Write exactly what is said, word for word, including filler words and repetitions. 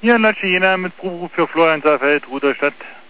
Hier in Latschina mit Proberuf für Florian Saalfeld, Rudolstadt.